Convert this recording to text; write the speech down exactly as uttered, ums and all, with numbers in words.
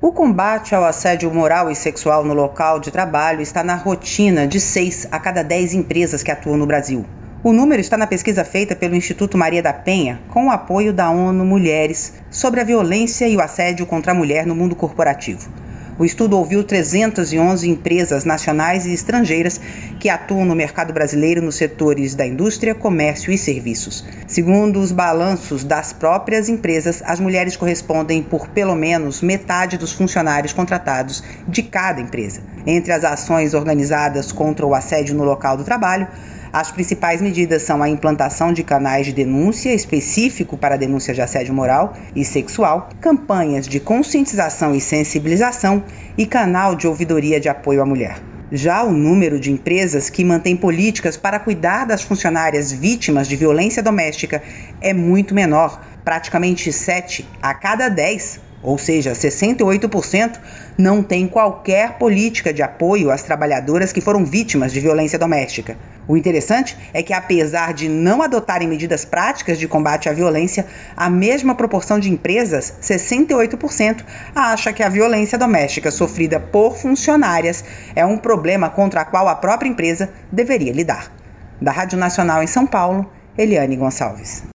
O combate ao assédio moral e sexual no local de trabalho está na rotina de seis a cada dez empresas que atuam no Brasil. O número está na pesquisa feita pelo Instituto Maria da Penha, com o apoio da ONU Mulheres, sobre a violência e o assédio contra a mulher no mundo corporativo. O estudo ouviu trezentas e onze empresas nacionais e estrangeiras que atuam no mercado brasileiro nos setores da indústria, comércio e serviços. Segundo os balanços das próprias empresas, as mulheres correspondem por pelo menos metade dos funcionários contratados de cada empresa. Entre as ações organizadas contra o assédio no local do trabalho, as principais medidas são a implantação de canais de denúncia específico para a denúncia de assédio moral e sexual, campanhas de conscientização e sensibilização e canal de ouvidoria de apoio à mulher. Já o número de empresas que mantém políticas para cuidar das funcionárias vítimas de violência doméstica é muito menor, praticamente sete a cada dez. Ou seja, sessenta e oito por cento não tem qualquer política de apoio às trabalhadoras que foram vítimas de violência doméstica. O interessante é que, apesar de não adotarem medidas práticas de combate à violência, a mesma proporção de empresas, sessenta e oito por cento, acha que a violência doméstica sofrida por funcionárias é um problema contra o qual a própria empresa deveria lidar. Da Rádio Nacional em São Paulo, Eliane Gonçalves.